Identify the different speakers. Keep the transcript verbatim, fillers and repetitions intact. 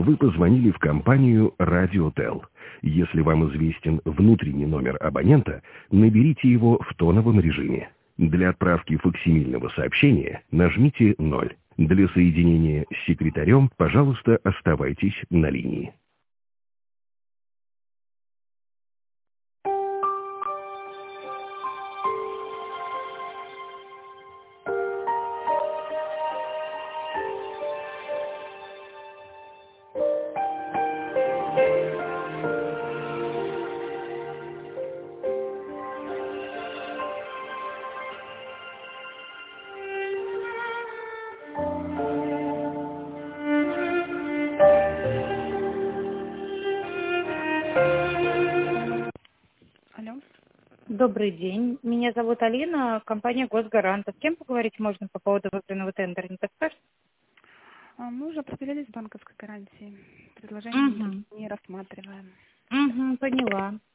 Speaker 1: Вы позвонили в компанию «Радиотел». Если вам известен внутренний номер абонента, наберите его в тоновом режиме. Для отправки факсимильного сообщения нажмите ноль. Для соединения с секретарем, пожалуйста, оставайтесь на линии.
Speaker 2: Алло.
Speaker 3: Добрый день. Меня зовут Алина, компания «Госгарант». С кем поговорить можно по поводу выигранного тендера? Не подскажете?
Speaker 2: А, Мы уже определились с банковской гарантией. Предложение
Speaker 3: Угу.
Speaker 2: не рассматриваем.
Speaker 3: Угу, поняла.